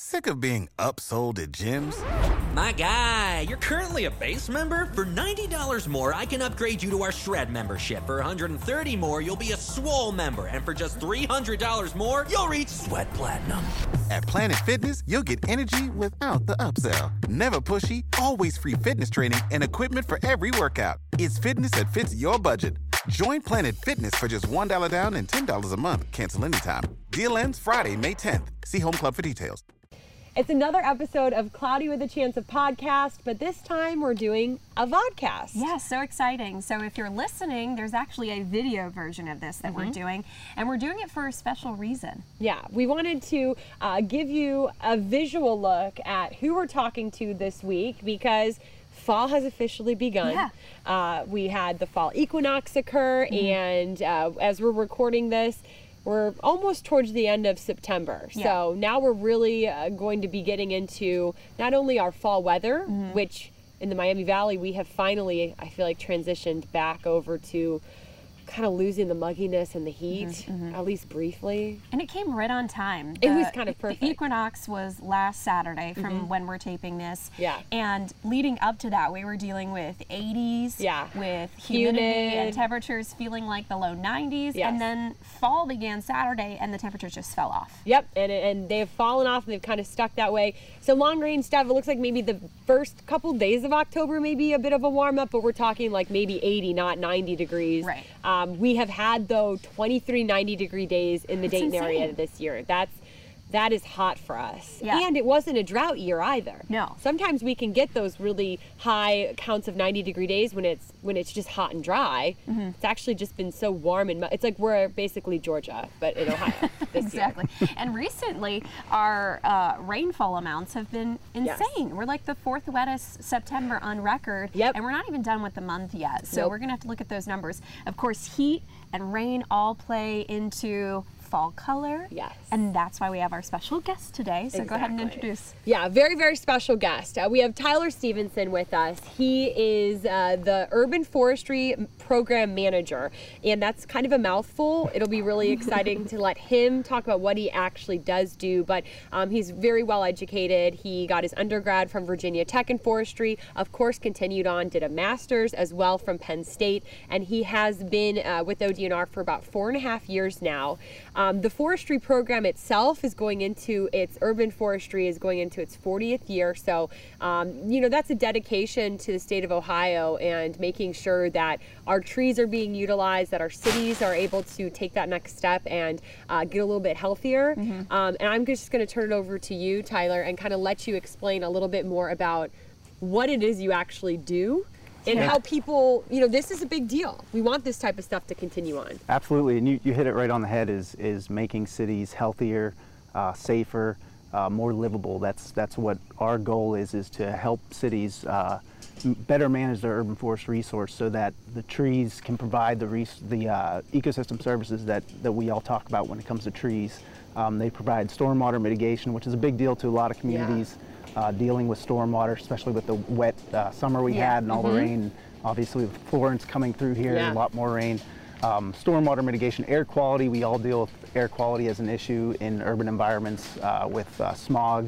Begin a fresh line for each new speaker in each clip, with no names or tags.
Sick of being upsold at gyms?
My guy, you're currently a base member? For $90 more, I can upgrade you to our Shred membership. For $130 more, you'll be a Swole member. And for just $300 more, you'll reach Sweat Platinum.
At Planet Fitness, you'll get energy without the upsell. Never pushy, always free fitness training and equipment for every workout. It's fitness that fits your budget. Join Planet Fitness for just $1 down and $10 a month. Cancel anytime. Deal ends Friday, May 10th. See Home Club for details.
It's another episode of Cloudy with a Chance of podcast, but this time we're doing a vodcast.
Yeah, so exciting. So if you're listening, there's actually a video version of this that we're doing, and we're doing it for a special reason.
Yeah, we wanted to give you a visual look at who we're talking to this week because fall has officially begun.
Yeah.
We had the fall equinox occur, and as we're recording this, we're almost towards the end of September.
Yeah.
So now we're really going to be getting into not only our fall weather, which in the Miami Valley, we have finally, I feel like, transitioned back over to kind of losing the mugginess and the heat, at least briefly.
And it came right on time.
It was kind of perfect.
The equinox was last Saturday from when we're taping this.
Yeah.
And leading up to that, we were dealing with 80s,
Yeah.
with humidity
Humid.
and temperatures feeling like the low 90s.
Yes.
And then fall began Saturday and the temperatures just fell off.
Yep, and they've fallen off and they've kind of stuck that way. So long range stuff, it looks like maybe the first couple days of October may be a bit of a warm up, but we're talking like maybe 80, not 90 degrees.
Right.
We have had, though, 23 90-degree days in the
That's
Dayton area
insane.
this year. That is hot for us.
Yeah.
And it wasn't a drought year either.
No.
Sometimes we can get those really high counts of 90-degree days when it's just hot and dry. It's actually just been so warm and it's like we're basically Georgia, but in Ohio this year.
Exactly. And recently, our rainfall amounts have been insane.
Yes.
We're like the fourth wettest September on record.
Yep.
And we're not even done with the month yet. So
Nope.
we're going to have to look at those numbers. Of course, heat and rain all play into fall color.
Yes.
And that's why we have our special guest today. So go ahead and
Exactly.
introduce.
Yeah, very, very special guest. We have Tyler Stevenson with us. He is the Urban Forestry Program Manager, and that's kind of a mouthful. It'll be really exciting to let him talk about what he actually does do, but he's very well educated. He got his undergrad from Virginia Tech in forestry, of course continued on, did a master's as well from Penn State, and he has been with ODNR for about 4.5 years now. The forestry program itself is going into its urban forestry is going into its 40th year. So, that's a dedication to the state of Ohio and making sure that our trees are being utilized, that our cities are able to take that next step and get a little bit healthier. And I'm just going to turn it over to you, Tyler, and kind of let you explain a little bit more about what it is you actually do. And how people, this is a big deal. We want this type of stuff to continue on.
Absolutely, and you hit it right on the head. Is making cities healthier, safer, more livable. That's what our goal is to help cities better manage their urban forest resource, so that the trees can provide the ecosystem services that we all talk about when it comes to trees. They provide stormwater mitigation, which is a big deal to a lot of communities. Dealing with stormwater, especially with the wet summer we had and all the rain. Obviously with Florence coming through here, a lot more rain. Stormwater mitigation, air quality, we all deal with air quality as an issue in urban environments with smog.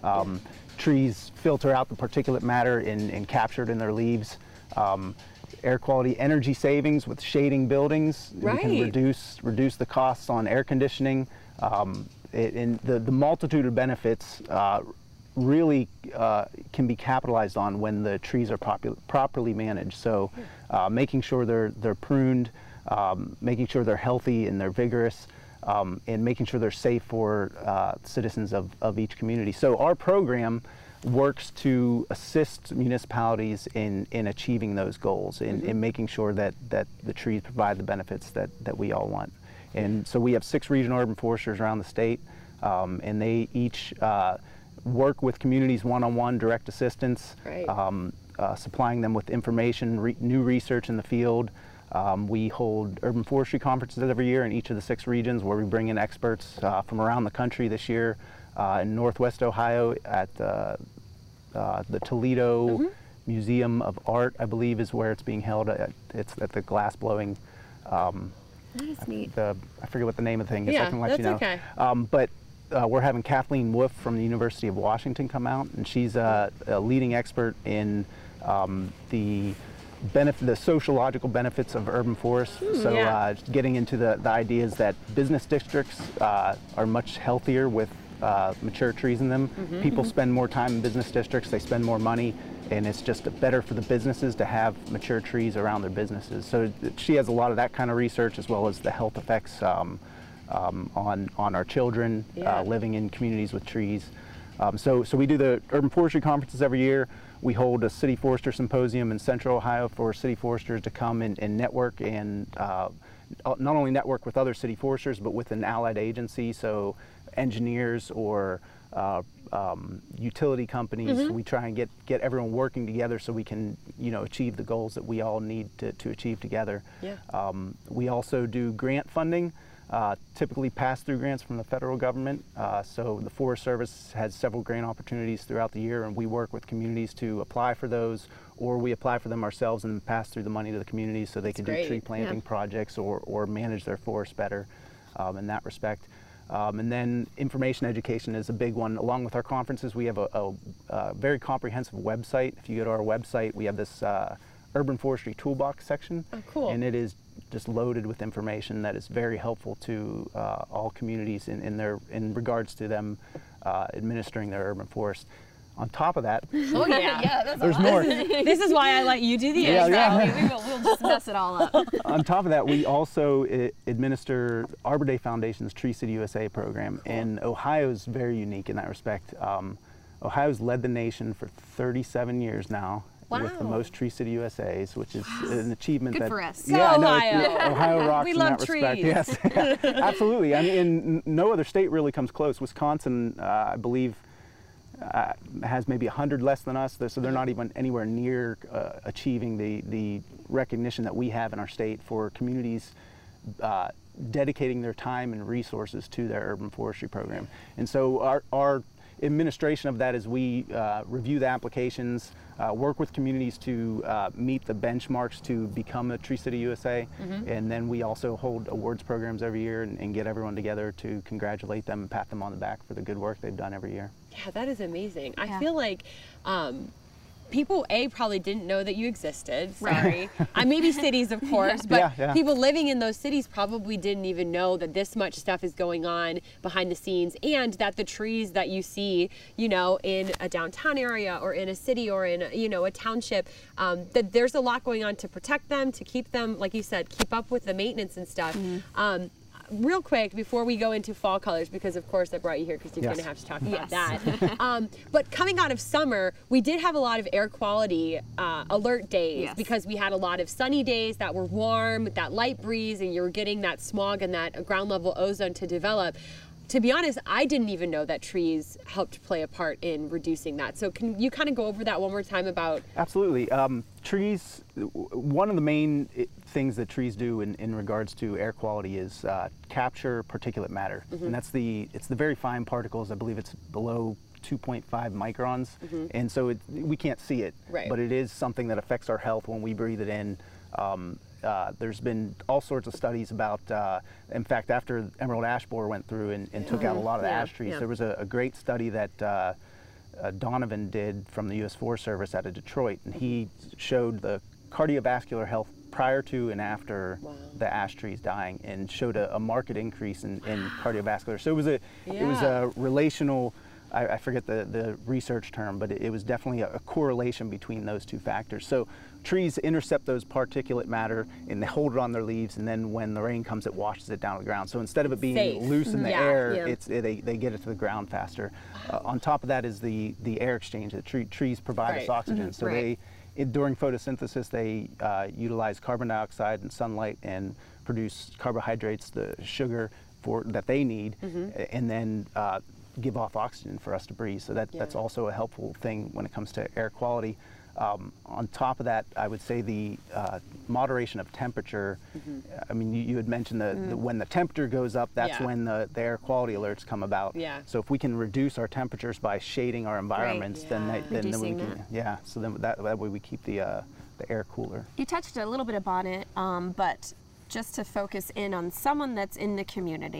Trees filter out the particulate matter and captured in their leaves. Air quality, energy savings with shading buildings. We can reduce the costs on air conditioning. And the multitude of benefits really can be capitalized on when the trees are properly managed. So making sure they're pruned, making sure they're healthy and they're vigorous, and making sure they're safe for citizens of each community. So our program works to assist municipalities in achieving those goals, in making sure that the trees provide the benefits that we all want. And so we have 6 regional urban foresters around the state, and they each work with communities one-on-one, direct assistance, supplying them with information, new research in the field. We hold urban forestry conferences every year in each of the 6 regions, where we bring in experts from around the country. This year in Northwest Ohio at the Toledo Museum of Art, I believe, is where it's being held. It's at the glass blowing.
That's neat.
I forget what the name of the thing is.
Yeah,
I can let you know.
okay.
But we're having Kathleen Wolf from the University of Washington come out, and she's a leading expert in the sociological benefits of urban forests. So getting into the ideas that business districts are much healthier with mature trees in them. People spend more time in business districts, they spend more money, and it's just better for the businesses to have mature trees around their businesses. So she has a lot of that kind of research, as well as the health effects on our children living in communities with trees. So we do the Urban Forestry Conferences every year. We hold a City Forester Symposium in Central Ohio for city foresters to come and network, and not only network with other city foresters, but with an allied agency, so engineers or utility companies. We try and get everyone working together so we can, achieve the goals that we all need to achieve together. We also do grant funding. Typically pass-through grants from the federal government. So the Forest Service has several grant opportunities throughout the year, and we work with communities to apply for those, or we apply for them ourselves and pass through the money to the communities so they can do tree planting projects or manage their forests better in that respect. And then information education is a big one. Along with our conferences, we have a very comprehensive website. If you go to our website, we have this Urban Forestry Toolbox section.
Oh, cool.
And it is just loaded with information that is very helpful to all communities in regards to them administering their urban forest. On top of that,
That's
more.
This is why I let you do the
We'll just mess it all up.
On top of that, we also administer Arbor Day Foundation's Tree City USA program, and Ohio is very unique in that respect. Ohio's led the nation for 37 years now. With the most Tree City USAs, which is an achievement.
Good for us.
Yeah,
Go
no,
Ohio.
Ohio rocks
We
in
love
that
trees.
respect. Yes, absolutely. I mean, no other state really comes close. Wisconsin, I believe, has maybe 100 less than us, so they're not even anywhere near achieving the recognition that we have in our state for communities dedicating their time and resources to their urban forestry program. And so our administration of that is we review the applications, work with communities to meet the benchmarks to become a Tree City USA, and then we also hold awards programs every year and get everyone together to congratulate them and pat them on the back for the good work they've done every year.
Yeah, that is amazing. I feel like people probably didn't know that you existed. Sorry. Maybe cities, of course, but people living in those cities probably didn't even know that this much stuff is going on behind the scenes, and that the trees that you see, in a downtown area or in a city or in, a township, that there's a lot going on to protect them, to keep them, like you said, keep up with the maintenance and stuff. Real quick before we go into fall colors, because of course I brought you here because you're going to have to talk about that. But coming out of summer, we did have a lot of air quality alert days because we had a lot of sunny days that were warm, that light breeze, and you were getting that smog and that ground level ozone to develop. To be honest, I didn't even know that trees helped play a part in reducing that. So can you kind of go over that one more time about? Absolutely.
Trees, one of the main things that trees do in regards to air quality is capture particulate matter. And it's the very fine particles. I believe it's below 2.5 microns. And so we can't see it, but it is something that affects our health when we breathe it in. There's been all sorts of studies about, in fact, after emerald ash borer went through and took out a lot of the ash trees, there was a great study that Donovan did from the U.S. Forest Service out of Detroit, and he showed the cardiovascular health prior to and after the ash trees dying, and showed a marked increase in cardiovascular. So it was a relational, I forget the research term, but it was definitely a correlation between those two factors. So trees intercept those particulate matter and they hold it on their leaves, and then when the rain comes, it washes it down to the ground. So instead of it being loose in the air, they get it to the ground faster. On top of that is the air exchange that trees provide us oxygen. So during photosynthesis, they utilize carbon dioxide and sunlight and produce carbohydrates, the sugar that they need, and then give off oxygen for us to breathe. So that's also a helpful thing when it comes to air quality. On top of that, I would say the moderation of temperature. I mean, you had mentioned when the temperature goes up, that's when the air quality alerts come about. So if we can reduce our temperatures by shading our environments, then we can, so then that way we keep the air cooler.
You touched a little bit upon it, but just to focus in on someone that's in the community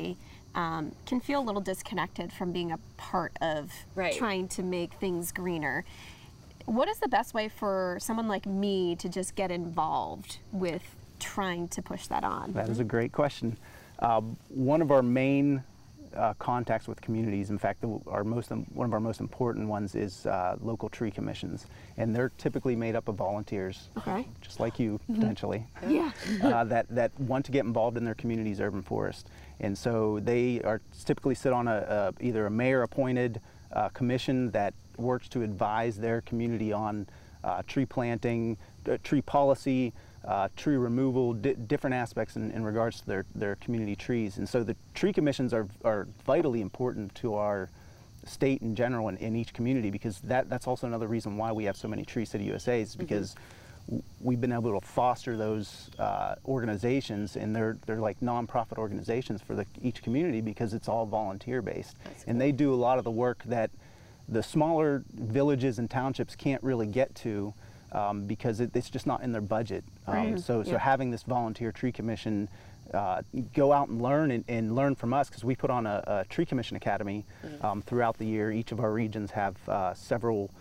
can feel a little disconnected from being a part of trying to make things greener. What is the best way for someone like me to just get involved with trying to push that on?
That is a great question. One of our main contacts with communities, in fact, one of our most important ones is local tree commissions, and they're typically made up of volunteers, just like you potentially, that want to get involved in their community's urban forest. And so they typically sit on either a mayor-appointed commission that works to advise their community on tree planting, tree policy, tree removal, different aspects in regards to their community trees. And so the tree commissions are vitally important to our state in general and in each community, because that's also another reason why we have so many Tree City USAs, because we've been able to foster those organizations, and they're like nonprofit organizations for each community, because it's all volunteer based. And they do a lot of the work that the smaller villages and townships can't really get to, because it's just not in their budget. So having this volunteer tree commission go out and learn from us, because we put on a tree commission academy throughout the year. Each of our regions have several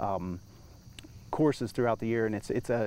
courses throughout the year, and it's a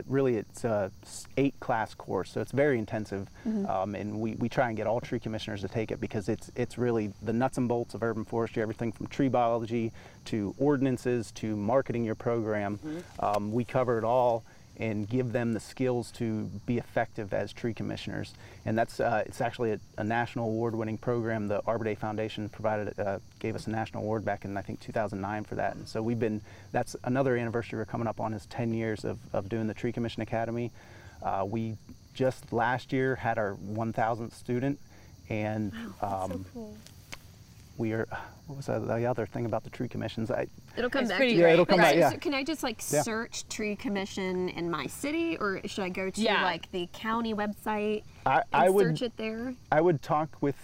8-class course, so it's very intensive. And we try and get all tree commissioners to take it, because it's really the nuts and bolts of urban forestry, everything from tree biology to ordinances to marketing your program. We cover it all and give them the skills to be effective as tree commissioners. And that's it's actually a national award-winning program. The Arbor Day Foundation gave us a national award back in, I think, 2009 for that. And so that's another anniversary we're coming up on, is 10 years of doing the Tree Commission Academy. We just last year had our 1,000th student, and
that's so cool.
we are, what was the other thing about the tree commissions?
It'll come back to
you. Yeah, it'll come back, yeah.
So can I just search tree commission in my city, or should I go to like the county website and search it there?
I would talk with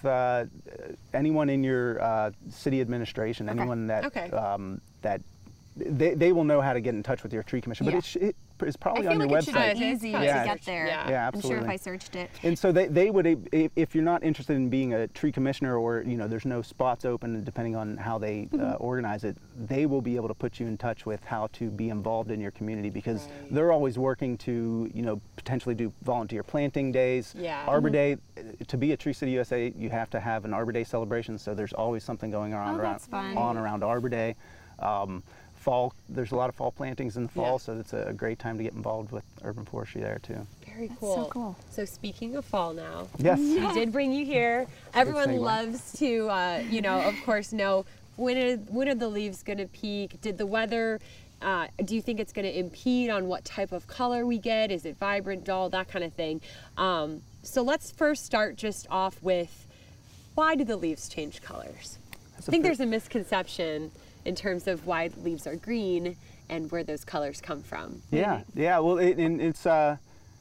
anyone in your city administration, anyone that that they will know how to get in touch with your tree commission, but it's probably on your website.
I feel like it should be easy to get there.
Yeah, absolutely.
I'm sure if I searched it.
And so they would, if you're not interested in being a tree commissioner, or there's no spots open depending on how they organize it, they will be able to put you in touch with how to be involved in your community, because they're always working to potentially do volunteer planting days. Arbor Day. To be a Tree City USA, you have to have an Arbor Day celebration, so there's always something going on around Arbor Day. Fall, there's a lot of fall plantings in the fall, so it's a great time to get involved with urban forestry there too.
Very cool.
That's so cool.
So speaking of fall now,
yes,
we did bring you here. Everyone loves to, of course, know when are the leaves going to peak? Did the weather? Do you think it's going to impede on what type of color we get? Is it vibrant, dull, that kind of thing? So let's first start just off with, why do the leaves change colors? I think there's a misconception in terms of why leaves are green and where those colors come from.
Yeah. Well, it's. I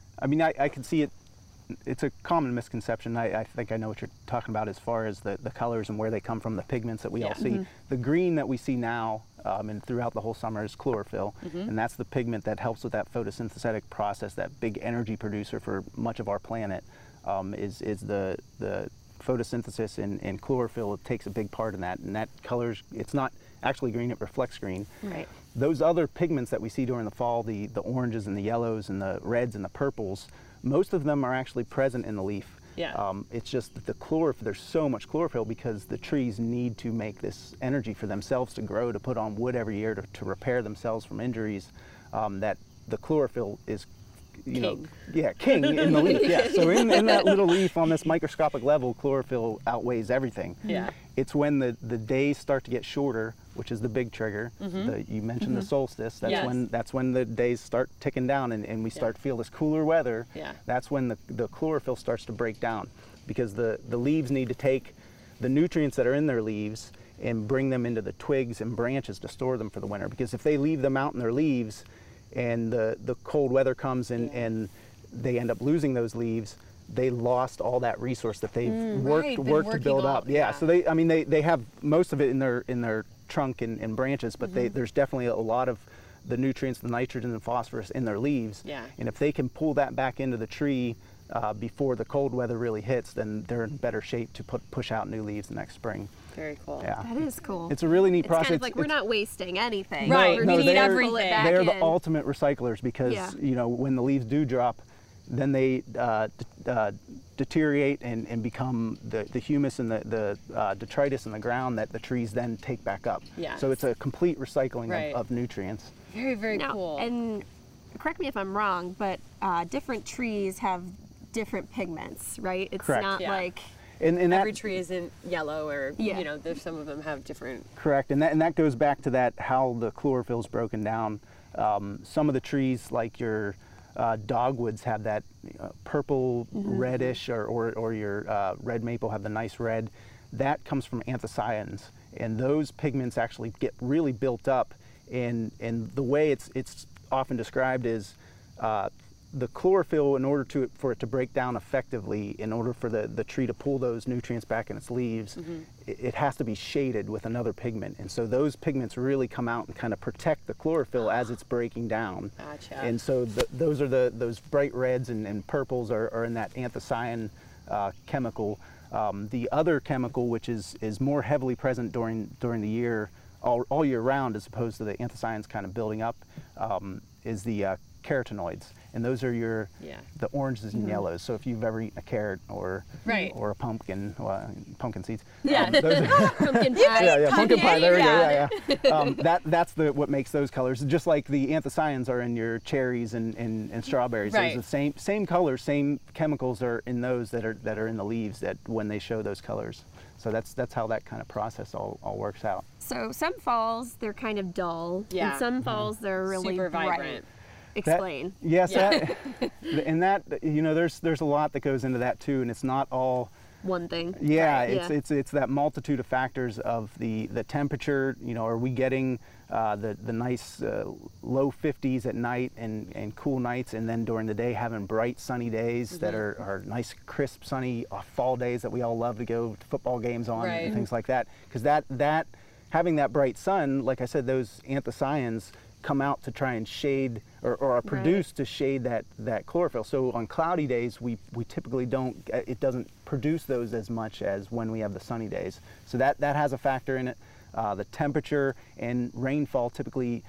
can see it. It's a common misconception. I think I know what you're talking about as far as the colors and where they come from, the pigments that we all see. The green that we see now and throughout the whole summer is chlorophyll, and that's the pigment that helps with that photosynthetic process, that big energy producer for much of our planet. Is the photosynthesis, and chlorophyll takes a big part in that, and that colors. It's not actually green, it reflects green.
Right.
Those other pigments that we see during the fall, the oranges and the yellows and the reds and the purples, most of them are actually present in the leaf. It's just that there's so much chlorophyll because the trees need to make this energy for themselves to grow, to put on wood every year, to repair themselves from injuries, that the chlorophyll is king in the leaf. So in that little leaf on this microscopic level, chlorophyll outweighs everything. It's when the days start to get shorter, which is the big trigger. You mentioned the solstice. That's when the days start ticking down, and we start to feel this cooler weather. That's when the chlorophyll starts to break down, because the leaves need to take the nutrients that are in their leaves and bring them into the twigs and branches to store them for the winter. Because if they leave them out in their leaves, and the cold weather comes and they end up losing those leaves, they lost all that resource that they've worked to build up. So they have most of it in their trunk and branches, but there's definitely a lot of the nutrients, the nitrogen and phosphorus in their leaves. And if they can pull that back into the tree before the cold weather really hits, then they're in better shape to push out new leaves the next spring.
Very cool.
Yeah.
That is cool.
It's a really neat process.
Kind of like we're not wasting anything.
Right.
We're
No,
just
we need
gonna pull it
everything.
back
They're the
in.
ultimate recyclers because, you know, when the leaves do drop, then they deteriorate and become the humus and the detritus in the ground that the trees then take back up.
Yes.
So it's a complete recycling
Right.
of nutrients.
Very, very
Now,
cool.
and correct me if I'm wrong, but different trees have different pigments, right? It's
Correct.
not
Yeah.
like
And
Every
that,
tree isn't yellow, or
Yeah.
you know, there's some of them have different.
correct, and that goes back to that how the chlorophyll is broken down. Some of the trees, like your dogwoods, have that purple reddish, or your red maple have the nice red. That comes from anthocyanins, and those pigments actually get really built up. And the way it's often described is the chlorophyll, in order for it to break down effectively, in order for the tree to pull those nutrients back in its leaves, it has to be shaded with another pigment. And so those pigments really come out and kind of protect the chlorophyll as it's breaking down.
Gotcha.
And so those are those bright reds and purples are in that anthocyanin chemical. The other chemical, which is more heavily present during the year, all year round, as opposed to the anthocyanins kind of building up, is the carotenoids, and those are the oranges and yellows. So if you've ever eaten a carrot or a pumpkin, pumpkin seeds,
Pumpkin pie.
yeah, pumpkin pie. There we go. Yeah. That's what makes those colors. Just like the anthocyanins are in your cherries and strawberries.
Right.
Those are the same colors, same chemicals are in those that are in the leaves that when they show those colors. So that's how that kind of process all works out.
so some falls they're kind of dull,
Yeah.
and some falls they're really
Super
bright.
vibrant.
Explain.
Yes, and that, you know, there's a lot that goes into that too, and it's not all.
One thing.
Yeah,
Right.
it's that multitude of factors of the temperature. You know, are we getting the nice low 50s at night and cool nights, and then during the day having bright sunny days that are nice crisp sunny fall days that we all love to go to football games on and things like that. Because that having that bright sun, like I said, those anthocyanins come out to try and shade or are produced to shade that chlorophyll. So on cloudy days, we typically it doesn't produce those as much as when we have the sunny days. So that has a factor in it. The temperature and rainfall typically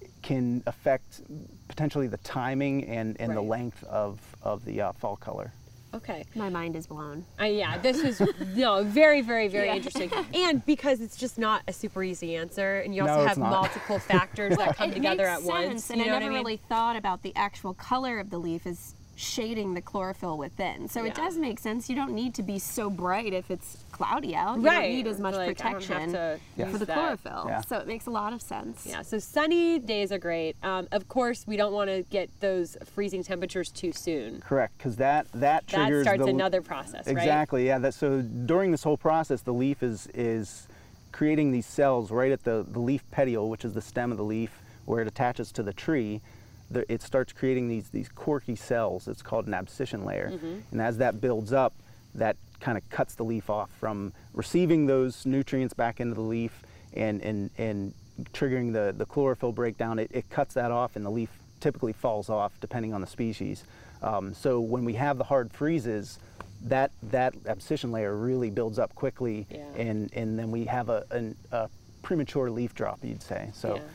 can affect potentially the timing and the length of the fall color.
Okay.
My mind is blown.
Yeah, this is very, very, very interesting. And because it's just not a super easy answer, and you also have multiple factors that come together at once.
And I never really thought about the actual color of the leaf as shading the chlorophyll within. So it does make sense. You don't need to be so bright if it's cloudy out. You don't need as much protection for the chlorophyll.
Yeah.
So it makes a lot of sense.
Yeah, so sunny days are great. Of course, we don't want to get those freezing temperatures too soon.
Correct, because that triggers
starts another process, right?
Exactly, yeah. So during this whole process, the leaf is creating these cells right at the leaf petiole, which is the stem of the leaf, where it attaches to the tree. It starts creating these corky cells. It's called an abscission layer. And as that builds up, that kind of cuts the leaf off from receiving those nutrients back into the leaf and triggering the chlorophyll breakdown. It cuts that off, and the leaf typically falls off depending on the species. So when we have the hard freezes, that abscission layer really builds up quickly, and then we have a premature leaf drop, you'd say.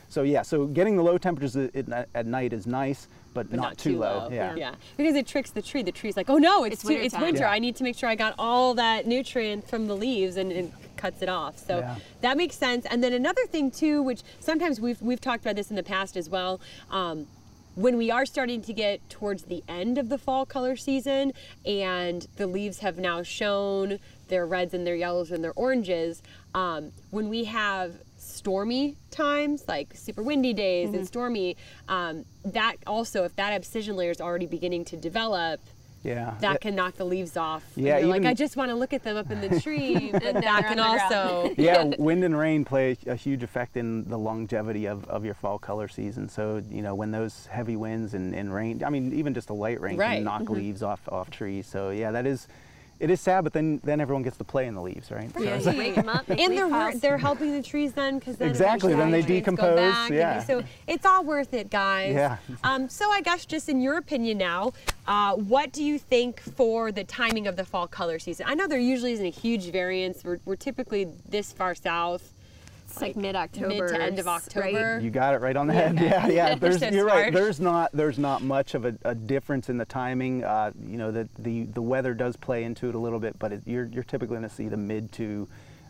So getting the low temperatures at night is nice, but not too low.
Yeah, because it tricks the tree. The tree's like, oh no, it's winter.
Yeah.
I need to make sure I got all that nutrient from the leaves, and it cuts it off. So that makes sense. And then another thing too, which sometimes we've talked about this in the past as well. When we are starting to get towards the end of the fall color season, and the leaves have now shown their reds and their yellows and their oranges, when we have stormy times, like super windy days and stormy, that also, if that abscission layer is already beginning to develop, that can knock the leaves off.
Yeah,
and you're like, I just want to look at them up in the tree, but that can also.
Wind and rain play a huge effect in the longevity of your fall color season. So, you know, when those heavy winds and rain, I mean, even just a light rain can knock leaves off trees. So, yeah, that is, It is sad, but then everyone gets to play in the leaves, right?
Yeah, you wake them up,
and they're helping the trees then, because then
exactly, then they decompose. Yeah.
So it's all worth it, guys.
Yeah.
So I guess just in your opinion now, what do you think for the timing of the fall color season? I know there usually isn't a huge variance. We're typically this far south.
It's like mid-October,
mid to end of October.
Right?
You got it right on the head. Yeah. You're right.
Smart.
There's not much of a difference in the timing. You know, the weather does play into it a little bit, but you're typically going to see the mid to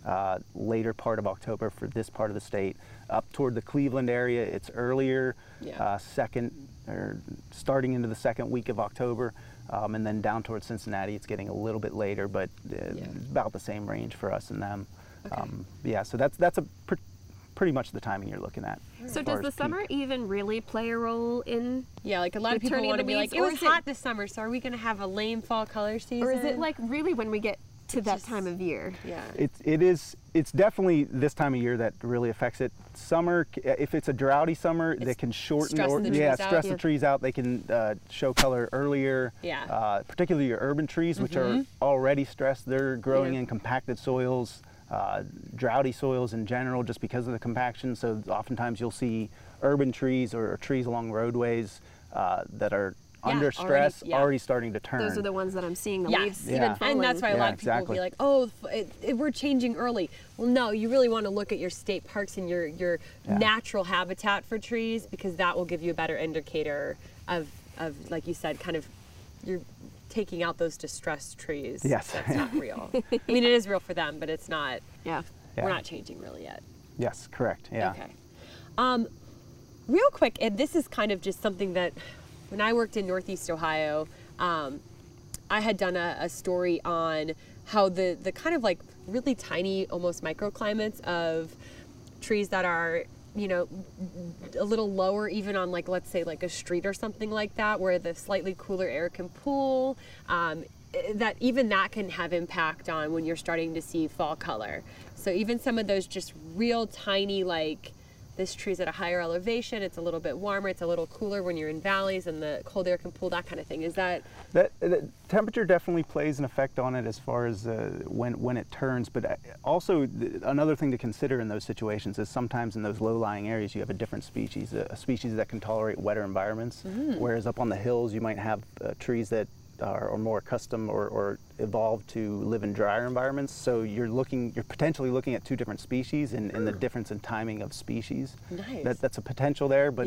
later part of October for this part of the state. Up toward the Cleveland area, it's earlier, second or starting into the second week of October, and then down towards Cincinnati, it's getting a little bit later, but about the same range for us and them.
Okay.
So that's pretty much the timing you're looking at.
So does the summer even really play a role in?
Yeah, like a lot of people want to be like, it was hot this summer, so are we going to have a lame fall color season?
Or is it like really when we get to that time of year?
Yeah.
It's definitely this time of year that really affects it. Summer, if it's a droughty summer, they can shorten stress the trees out. They can show color earlier.
Yeah.
Particularly your urban trees, which are already stressed. They're growing in compacted soils, droughty soils in general, just because of the compaction. So oftentimes you'll see urban trees or trees along roadways that are under stress, already starting to turn.
Those are the ones that I'm seeing, the leaves even falling.
And that's why a lot of people will be like, oh, we're changing early. Well, no, you really want to look at your state parks and your natural habitat for trees, because that will give you a better indicator of like you said, kind of you're taking out those distressed trees.
Yes.
That's not real. I mean, it is real for them, but it's not.
Yeah.
We're not changing really yet.
Yes, correct. Yeah.
Okay. Real quick, and this is kind of just something that when I worked in Northeast Ohio, I had done a story on how the kind of like really tiny, almost microclimates of trees that are, you know, a little lower, even on like, let's say like a street or something like that, where the slightly cooler air can pool, that even that can have impact on when you're starting to see fall color. So even some of those just real tiny, like, this tree's at a higher elevation, it's a little bit warmer, it's a little cooler when you're in valleys and the cold air can pool, that kind of thing. Is that...
The temperature definitely plays an effect on it as far as when it turns, but also another thing to consider in those situations is sometimes in those low-lying areas you have a different species, a species that can tolerate wetter environments, whereas up on the hills you might have trees that are more accustomed or evolved to live in drier environments. So you're potentially looking at two different species and the difference in timing of species.
Nice.
That's a potential there, but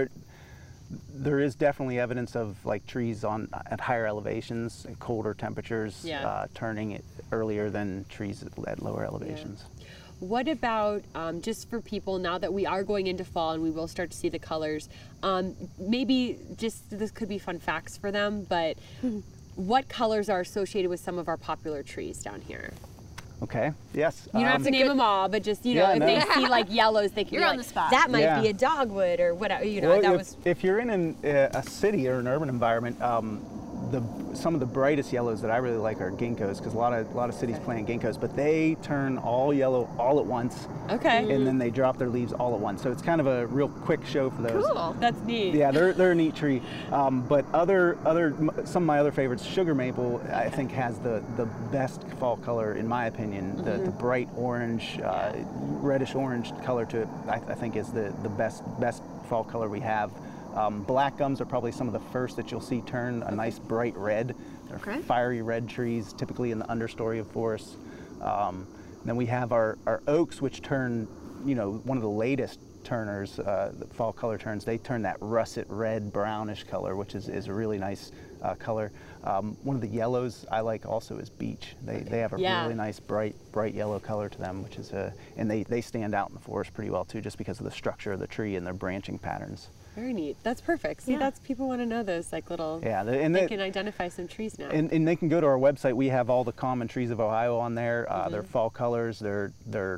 there is definitely evidence of like trees at higher elevations and colder temperatures turning it earlier than trees at lower elevations.
Yeah. What about, just for people now that we are going into fall and we will start to see the colors, maybe just, this could be fun facts for them, but what colors are associated with some of our popular trees down here?
Okay, yes.
You don't have to name them all, but just, if they see like yellows, they can
You're
be
on
like,
the spot.
that might be a dogwood or whatever,
well, if you're in a city or an urban environment, some of the brightest yellows that I really like are ginkgos, because a lot of cities plant ginkgos, but they turn all yellow all at once.
Okay.
And then they drop their leaves all at once. So it's kind of a real quick show for those.
Cool. That's neat.
Yeah, they're a neat tree. But some of my other favorites, sugar maple, I think has the best fall color in my opinion. The bright orange, reddish orange color to it, I think is the best fall color we have. Black gums are probably some of the first that you'll see turn a nice bright red. They're fiery red trees, typically in the understory of forests. Then we have our oaks, which turn, one of the latest turners, the fall color turns. They turn that russet red brownish color, which is a really nice color. One of the yellows I like also is beech. They have a really nice bright yellow color to them, which is and they stand out in the forest pretty well too, just because of the structure of the tree and their branching patterns.
Very neat. That's perfect. See, that's people want to know those like little.
Yeah,
they can identify some trees now.
And they can go to our website. We have all the common trees of Ohio on there. Their fall colors, their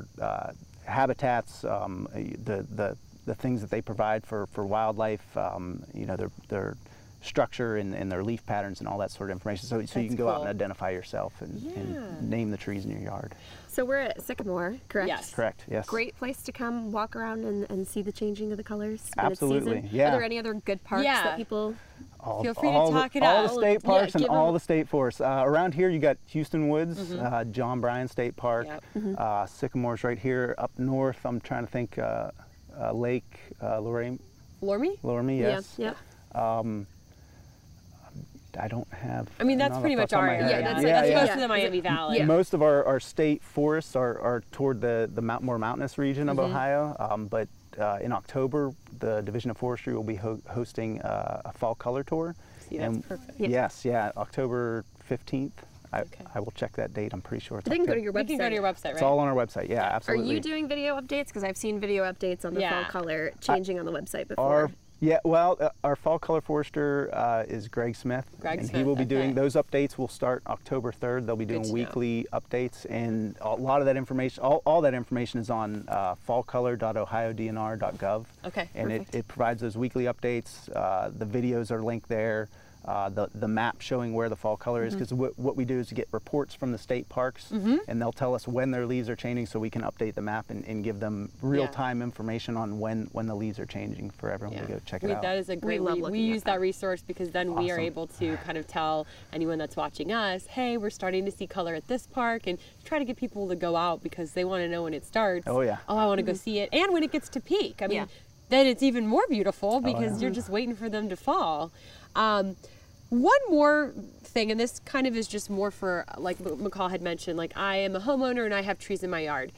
habitats, the things that they provide for wildlife. Their structure and their leaf patterns and all that sort of information. So you can go out and identify yourself and name the trees in your yard.
So we're at Sycamore, correct?
Yes.
Correct, yes.
Great place to come walk around and see the changing of the colors.
Absolutely,
Are there any other good parks that people
Feel free to talk it out.
All the state parks and all
them...
the state forests. Around here, you got Houston Woods, John Bryan State Park, Sycamore's right here. Up north, I'm trying to think, Lake Loramie. Loramie, yes.
Yeah.
I don't have.
I mean, that's pretty much our area. That's most of the Miami Valley.
Yeah. Most of our state forests are toward the more mountainous region of Ohio, but in October, the Division of Forestry will be hosting a fall color tour.
That's perfect.
Yes, October 15th. I will check that date. I'm pretty sure it's
They can
October.
go to your website.
They can go to your website, right?
It's all on our website. Yeah, absolutely.
Are you doing video updates? Because I've seen video updates on the fall color changing on the website before.
Our fall color forester is Greg Smith. He will be doing those updates. Will start October 3rd. They'll be doing weekly updates, and a lot of that information, all that information is on fallcolor.ohiodnr.gov.
Okay.
And it provides those weekly updates. The videos are linked there. The map showing where the fall color is, because what we do is get reports from the state parks, and they'll tell us when their leaves are changing, so we can update the map and give them real-time information on when the leaves are changing for everyone to go check it out.
That is a great. We use that resource because then we are able to kind of tell anyone that's watching us, hey, we're starting to see color at this park, and try to get people to go out because they want to know when it starts. Oh, I want to go see it, and when it gets to peak. I mean, then it's even more beautiful because you're just waiting for them to fall. One more thing, and this kind of is just more for, like McCall had mentioned, like I am a homeowner and I have trees in my yard.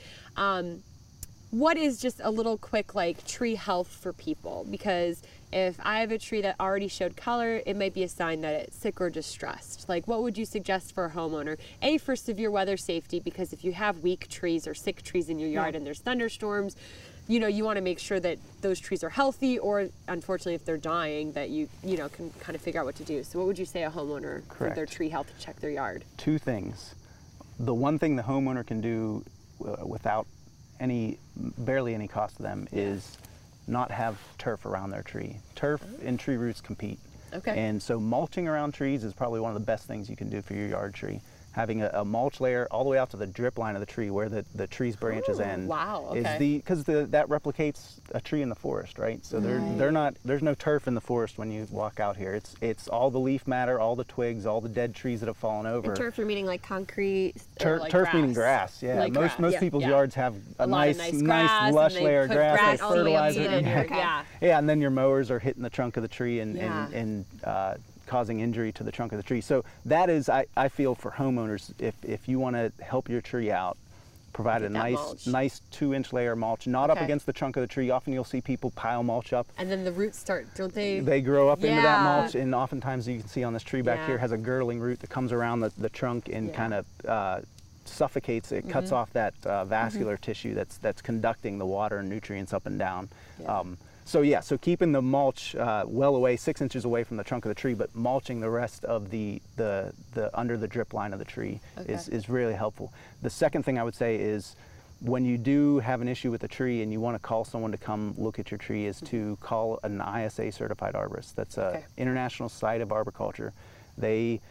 What is just a little quick like tree health for people? Because if I have a tree that already showed color, it might be a sign that it's sick or distressed. Like what would you suggest for a homeowner? A, for severe weather safety, because if you have weak trees or sick trees in your yard and there's thunderstorms, you want to make sure that those trees are healthy, or unfortunately if they're dying, that you can kind of figure out what to do. So what would you say a homeowner for their tree health to check their yard? Two things. The one thing the homeowner can do without barely any cost to them is not have turf around their tree. Turf and tree roots compete. And so mulching around trees is probably one of the best things you can do for your yard tree. Having a mulch layer all the way out to the drip line of the tree where the tree's branches end. Because that replicates a tree in the forest, right? So there's no turf in the forest when you walk out here. It's all the leaf matter, all the twigs, all the dead trees that have fallen over.
And turf, you're meaning like concrete?
Turf meaning grass, yeah.
Like
most people's yards have a nice lush layer of grass. They fertilize it. Yeah, and then your mowers are hitting the trunk of the tree and causing injury to the trunk of the tree. So that is, I feel, for homeowners, if you want to help your tree out, provide a nice 2-inch layer of mulch, not up against the trunk of the tree. Often you'll see people pile mulch up. And then the roots start, don't they? They grow up into that mulch, and oftentimes you can see on this tree back here has a girdling root that comes around the trunk and kind of suffocates it, cuts off that vascular tissue that's conducting the water and nutrients up and down. So keeping the mulch well away, 6 inches away from the trunk of the tree, but mulching the rest of the under the drip line of the tree is really helpful. The second thing I would say is, when you do have an issue with a tree and you want to call someone to come look at your tree, is to call an ISA certified arborist. That's a International Society of Arboriculture. They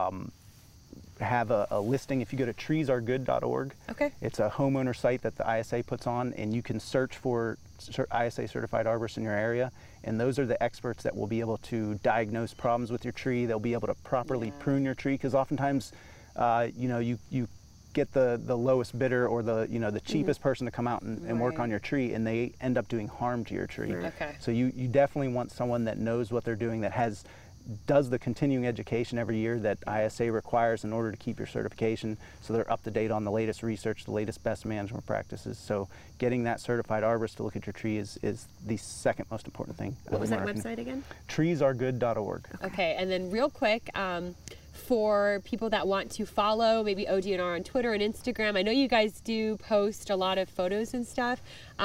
have a listing. If you go to treesaregood.org, it's a homeowner site that the ISA puts on, and you can search for ISA certified arborists in your area, and those are the experts that will be able to diagnose problems with your tree. They'll be able to properly prune your tree, because oftentimes you get the lowest bidder or the cheapest person to come out and work on your tree, and they end up doing harm to your tree. So you definitely want someone that knows what they're doing, that does the continuing education every year that ISA requires in order to keep your certification, so they're up to date on the latest research, the latest best management practices. So getting that certified arborist to look at your tree is the second most important thing.
What was that website again?
treesaregood.org.
Okay, and then real quick, for people that want to follow maybe ODNR on Twitter and Instagram, I know you guys do post a lot of photos and stuff.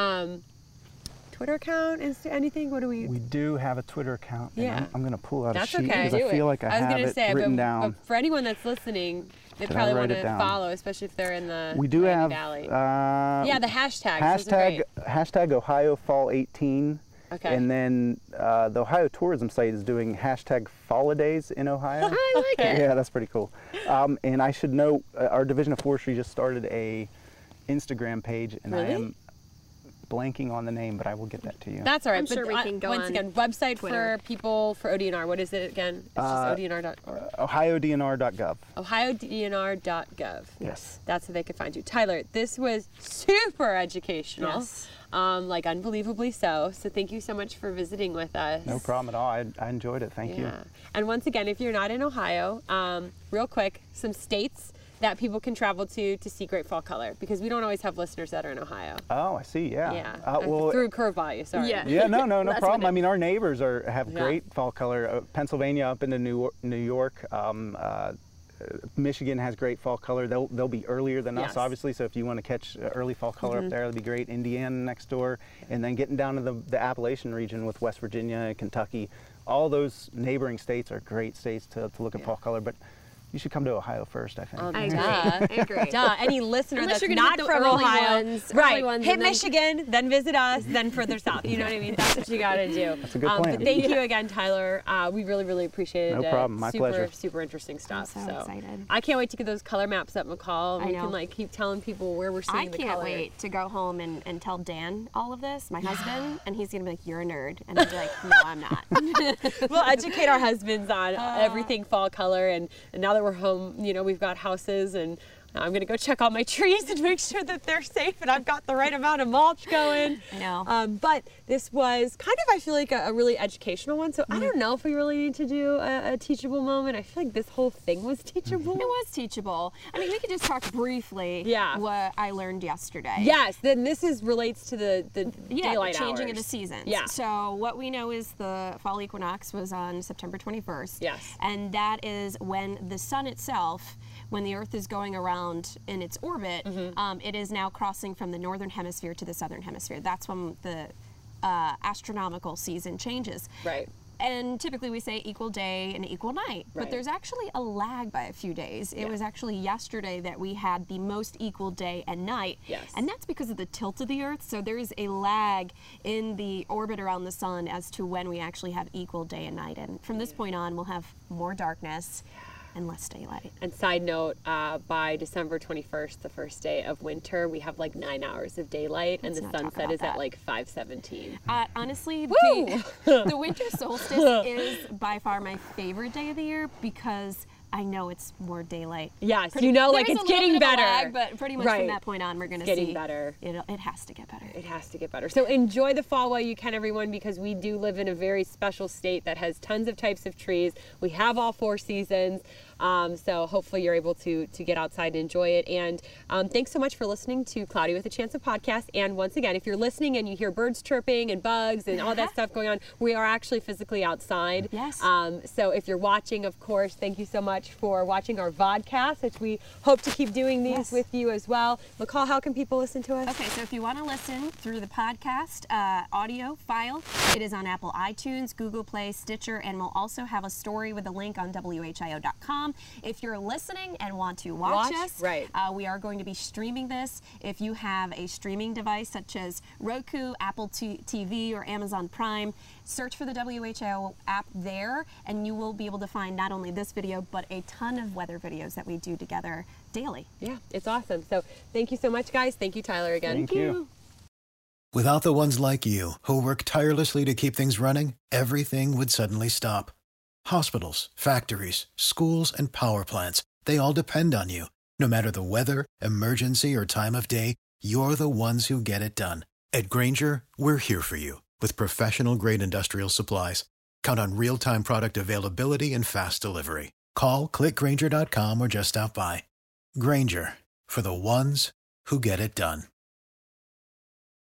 Twitter account, anything? What do we? We
do have a Twitter account.
Yeah.
I'm going to pull out a sheet because I feel like I have it written down.
But for anyone that's listening, they probably want to follow, especially if they're in the Miami Valley. The hashtags.
Hashtag Ohio Fall 18. Okay. And then the Ohio Tourism site is doing hashtag Fallidays in Ohio.
I like it.
Yeah, that's pretty cool. And I should note, our Division of Forestry just started a Instagram page, and I blanking on the name, but I will get that to you.
That's all right.
I'm sure we can go
once
on
again, website
Twitter.
for people for ODNR. What is it again? It's just ODNR.org.
OhioDNR.gov.
OhioDNR.gov.
Yes.
That's how they could find you. Tyler, this was super educational.
Yes.
Like unbelievably so. So thank you so much for visiting with us.
No problem at all. I enjoyed it. Thank you.
And once again, if you're not in Ohio, real quick, some states that people can travel to see great fall color, because we don't always have listeners that are in Ohio.
Oh, I see. Yeah.
Yeah.
Well,
Threw a curveball you. Sorry.
Yeah.
No
That's
problem.
what
I mean, our neighbors have great fall color. Pennsylvania up into New York. Michigan has great fall color. They'll be earlier than us, obviously. So if you want to catch early fall color up there, that'd be great. Indiana next door, and then getting down to the Appalachian region with West Virginia, Kentucky. All those neighboring states are great states to look at fall color, but you should come to Ohio first, I think.
I agree.
Duh. Any listener
Unless
that's
you're gonna
not
hit the
from
early
Ohio,
ones,
right?
ones,
Hit
and then-
Michigan, then visit us, then further south. You know what I mean? That's what you got to do.
That's a good plan.
But thank you again, Tyler. We really, really appreciate it.
No problem. My pleasure.
Super interesting stuff.
I'm so excited.
I can't wait to get those color maps up, McCall. And
I
we
know.
can like keep telling people where we're seeing
I
the
can't
color.
wait to go home and tell Dan all of this, my husband, and he's gonna be like, "You're a nerd," and I'll be like, "No, I'm not."
We'll educate our husbands on everything fall color, and now that we're home, you know, we've got houses, and I'm gonna go check all my trees and make sure that they're safe and I've got the right amount of mulch going.
I know.
But this was kind of, I feel like, a really educational one. So I don't know if we really need to do a teachable moment. I feel like this whole thing was teachable.
It was teachable. I mean, we could just talk briefly. What I learned yesterday.
Yes. Then this relates to the daylight
changing
hours.
of the seasons.
Yeah.
So what we know is the fall equinox was on September 21st.
Yes.
And that is when the sun itself, when the Earth is going around in its orbit, it is now crossing from the northern hemisphere to the southern hemisphere. That's when the astronomical season changes.
Right.
And typically we say equal day and equal night, but there's actually a lag by a few days. It was actually yesterday that we had the most equal day and night.
Yes.
And that's because of the tilt of the Earth. So there is a lag in the orbit around the sun as to when we actually have equal day and night. And from this point on, we'll have more darkness and less daylight.
And side note, by December 21st, the first day of winter, we have like 9 hours of daylight, and the
not talk
sunset
about
is at
that.
like 5:17.
Honestly, the winter solstice is by far my favorite day of the year because I know it's more daylight.
Yes, you know, like
There's
it's
a little
getting
bit of a
better.
lag, but pretty much from that point on, we're going to see
getting better.
It has to get better.
It has to get better. So enjoy the fall while you can, everyone, because we do live in a very special state that has tons of types of trees. We have all 4 seasons. So hopefully you're able to get outside and enjoy it. And thanks so much for listening to Cloudy with a Chance of Podcast. And once again, if you're listening and you hear birds chirping and bugs and all that stuff going on, we are actually physically outside.
Yes.
So if you're watching, of course, thank you so much for watching our vodcast, which we hope to keep doing these with you as well. McCall, how can people listen to us?
Okay, so if you want to listen through the podcast audio file, it is on Apple iTunes, Google Play, Stitcher, and we'll also have a story with a link on WHIO.com. If you're listening and want to watch us, we are going to be streaming this. If you have a streaming device such as Roku, Apple TV, or Amazon Prime, search for the WHIO app there, and you will be able to find not only this video, but a ton of weather videos that we do together daily.
Yeah, it's awesome. So thank you so much, guys. Thank you, Tyler, again.
Thank you.
Without the ones like you, who work tirelessly to keep things running, everything would suddenly stop. Hospitals, factories, schools, and power plants, they all depend on you. No matter the weather, emergency, or time of day, you're the ones who get it done. At Grainger, we're here for you with professional-grade industrial supplies. Count on real-time product availability and fast delivery. Call, click Grainger.com, or just stop by. Grainger, for the ones who get it done.